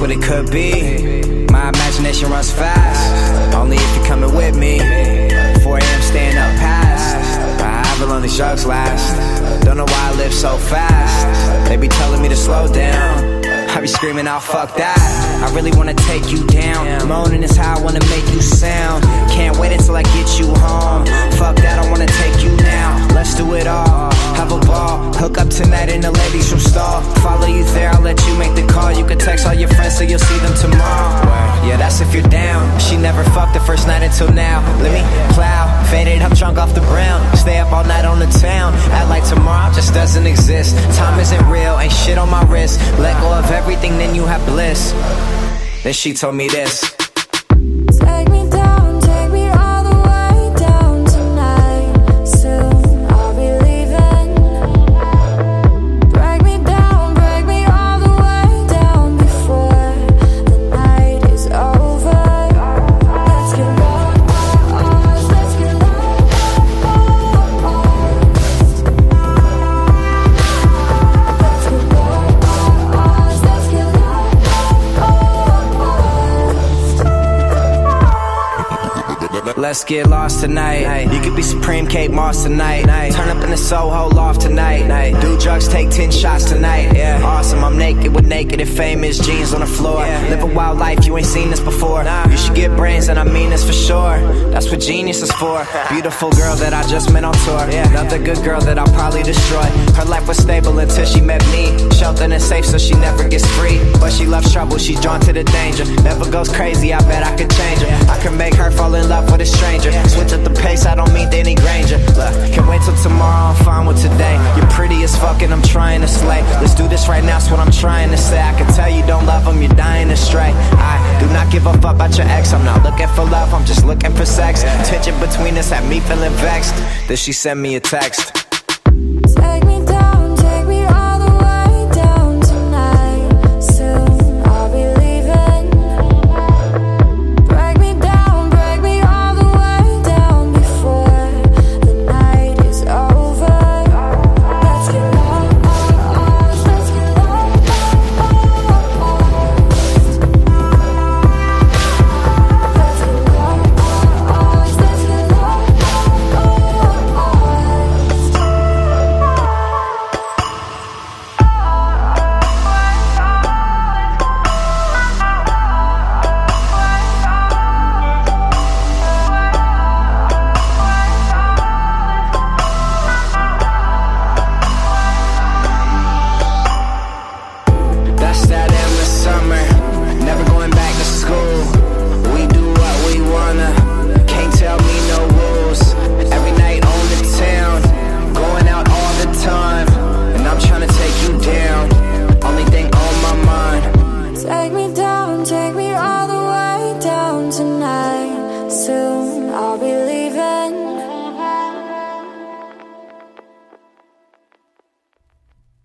what it could be. My imagination runs fast, only if you're coming with me. 4 AM staying up past, however long these drugs last. Don't know why I live so fast. They be telling me to slow down, I be screaming out, fuck that. I really wanna take you down. Moaning is how I wanna make you sound. Can't wait until I get you home. Fuck that, I wanna take you now. Let's do it all, have a ball. Hook up tonight in the ladies room stall. Follow you there, I'll let you make the call. You can text all your friends so you'll see them tomorrow. Yeah, that's if you're down. She never fucked the first night until now. Let me plow, faded up, drunk off the brown. Stay up all night on the town. Act like tomorrow just doesn't exist. Time isn't real, ain't shit on my wrist. Let go of everything, then you have bliss. Then she told me this. Take me down, take me all the way down tonight. Soon I'll be leaving. Break me all the way down before the night is over. Let's get lost, let's get Let's get lost tonight. You could be Supreme Kate Moss tonight. Turn up in the Soho loft tonight. Do drugs, take 10 shots tonight. Awesome, I'm naked with naked and famous jeans on the floor. Live a wild life, you ain't seen this before. You should get brains, and I mean this for sure. That's what genius is for. Beautiful girl that I just met on tour. Another good girl that I'll probably destroy. Her life was stable until she met me. Sheltered and safe so she never gets free. But she loves trouble, she's drawn to the danger. Never goes crazy, I bet I could change her. I can make her fall in love with a stranger. Switch up the pace, I don't mean Danny Granger. Look, can't wait till tomorrow, I'm fine with today. You're pretty as fuck and I'm trying to slay. Let's do this right now, that's what I'm trying to say. I can tell you don't love him, you're dying to stray. I do not give a fuck about your ex. I'm not looking for love, I'm just looking for sex. Tension between us had me feeling vexed. Then she sent me a text.